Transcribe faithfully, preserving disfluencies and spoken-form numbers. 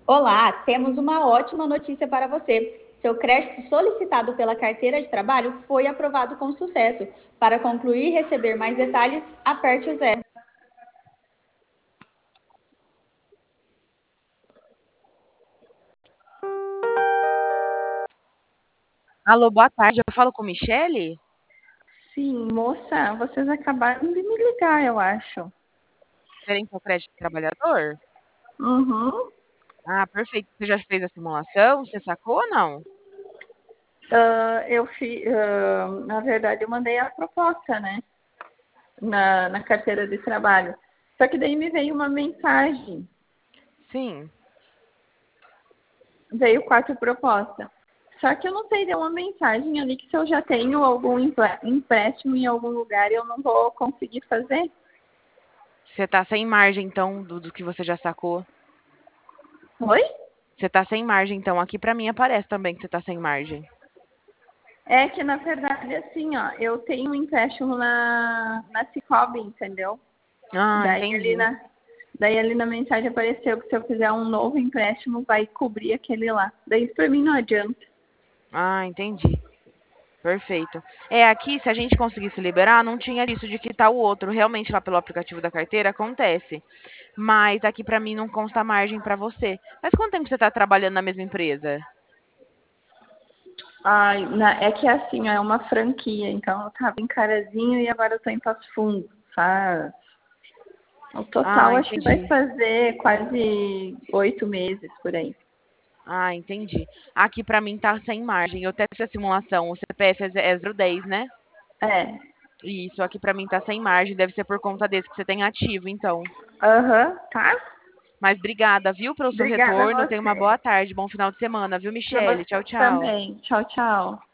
Olá, temos uma ótima notícia para você. Seu crédito solicitado pela carteira de trabalho foi aprovado com sucesso. Para concluir e receber mais detalhes, aperte o zero. Alô, boa tarde. Eu falo com Michele? Sim, moça, vocês acabaram de me ligar, eu acho. Gerente ao crédito do trabalhador? Uhum. Ah, perfeito. Você já fez a simulação? Você sacou ou não? Ah, eu fiz, na verdade, eu mandei a proposta, né? Na, na carteira de trabalho. Só que daí me veio uma mensagem, Sim. veio quatro propostas. Só que eu não sei, deu uma mensagem ali que se eu já tenho algum empré- empréstimo em algum lugar, eu não vou conseguir fazer. Você tá sem margem, então, do, do que você já sacou. Oi? Você tá sem margem, então. Aqui pra mim aparece também que você tá sem margem. É que, na verdade, assim, ó, eu tenho um empréstimo na, na Cicobi, entendeu? Ah, Daí ali entendi. na, daí ali na mensagem apareceu que se eu fizer um novo empréstimo vai cobrir aquele lá. Daí isso pra mim não adianta. Ah, entendi. Perfeito. É, aqui, se a gente conseguisse liberar, não tinha isso de quitar o outro. Realmente, lá pelo aplicativo da carteira, acontece. Mas aqui pra mim não consta margem pra você. Mas quanto tempo você tá trabalhando na mesma empresa? Ai, na- é que assim, ó, é uma franquia, então eu tava em Carazinho e agora eu tô em Passo Fundo, sabe? O Ah, total acho que vai entendi. fazer quase oito meses por aí. Ah, entendi. Aqui pra mim tá sem margem. Eu até fiz a simulação. O C P F é ze- é zero dez, né? É. Isso, aqui pra mim tá sem margem. Deve ser por conta desse que você tem ativo, então. Aham, tá? Mas obrigada, viu, pelo seu Obrigada a retorno. Tenha uma você. boa tarde, bom final de semana, viu, Pra Michele? você Tchau, tchau. também. Tchau, tchau.